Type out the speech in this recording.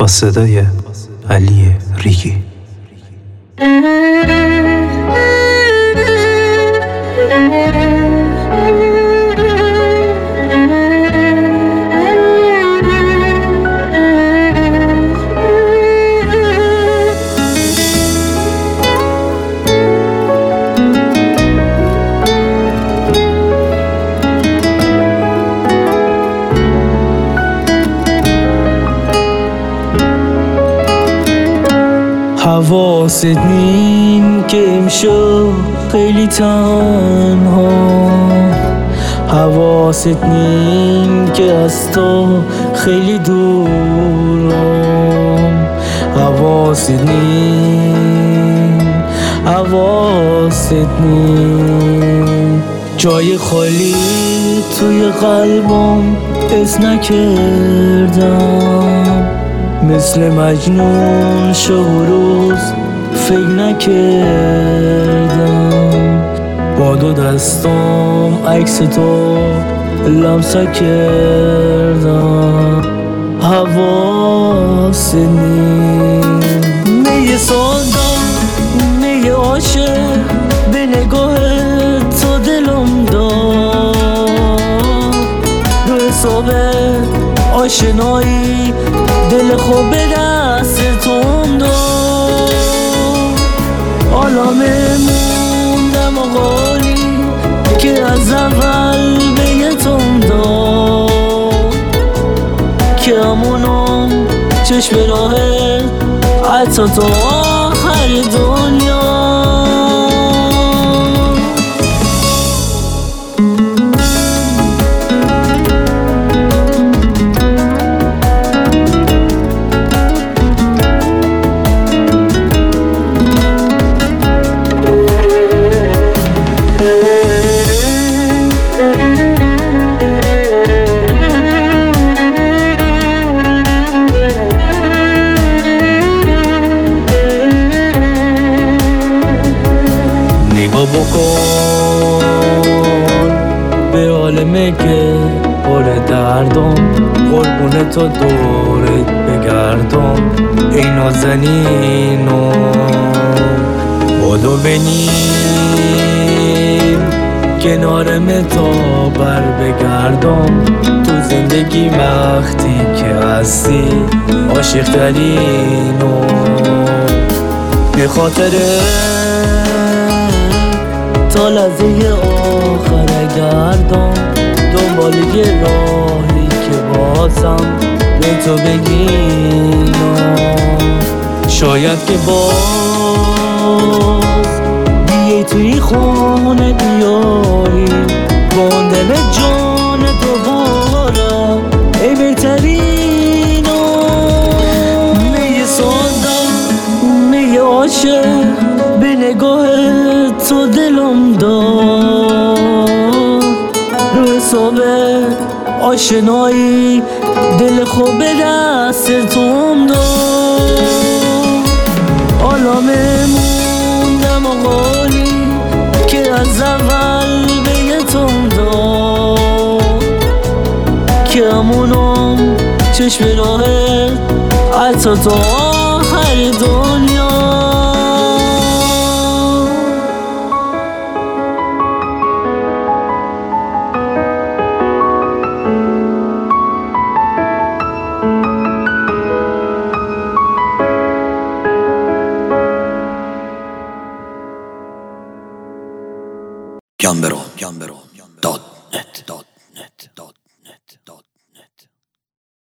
با صدای علی ریگی. حواست نیم که امشب خیلی تنها، حواست نیم که از تو خیلی دورم، حواست نیم، حواست نیم. جای خالی توی قلبم حس نکردم، مثل مجنون شب و روز فکر نکردم. با دو دستم عکس تو لمسه کردم. حواست نیم. می سادم، می عاشق، به نگاه تو دلم داد. رو حساب آشنایی دل خوب به دست توم داد. حالا موندم آقایی که از اول به یه توم داد، که همونم چشم راهه حتی تا آخر دنیا. بکن به عالمه که پر دردم، قربون تو دورت بگردم. ای نازنینم بادو بنیم کنارم تا بر بگردم. تو زندگی وقتی که هستی عاشق ترینم، به خاطر تا لحظه آخر گردم دنبال یه راهی که بازم به تو بگیرم. شاید که باز بیای توی خونه بیاری، با دل جان دوباره ای بهترینم. می سازم، می عاشق، به نگاه تو دلم داد. رو حساب آشنایی دل خوب به دست توم داد. حالا موندم آقایی که از اول به یه توم داد، که همونم چشم راهه حتی تا آخر دنیا. Gambero.net